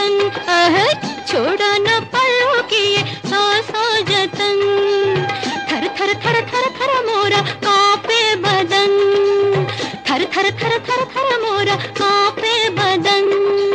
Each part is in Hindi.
लगन, छोड़ा न पलों की ये सौ जतन। थर थर थर थर थर मोरा कांपे बदन, थर थर थर थर थर मोरा कांपे बदन।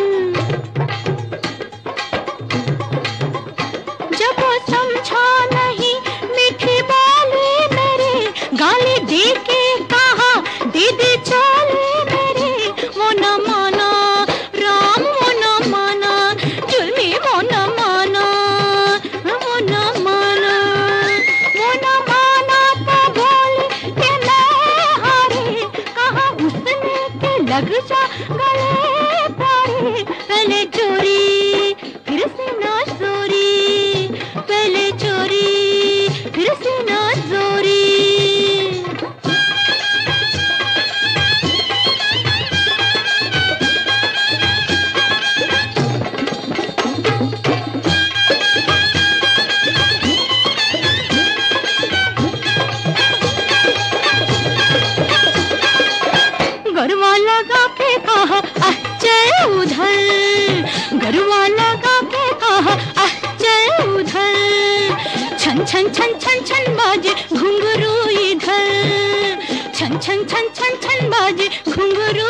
जब वो समझा नहीं मीठी बोली मेरे, गाली दे के कहा दीदी चले मेरे, वो न माना राम, वो न माना जुल्मी, वो न माना, वो न माना, वो न माना तो बोली कि मैं हारी, कहा उसने के लग जा गले प्यारे। पहले चोरी फिर से ना चोरी, पहले चोरी फिर से ना चोरी। गरवा लगा के कहा चल उधर, गरवा लगा के कहा चल उधर। छन छन छन छन छन बाजे घुंघरू इधर, छन छन छन छन छन बाजे घुंघरू